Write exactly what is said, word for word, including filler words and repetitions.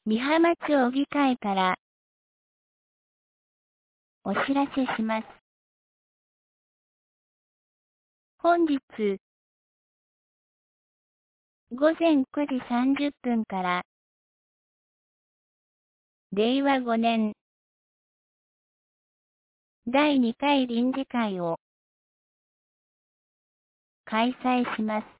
美浜町議会からお知らせします。本日ごぜんくじさんじゅっぷんかられいわごねんだいにかい臨時会を開催します。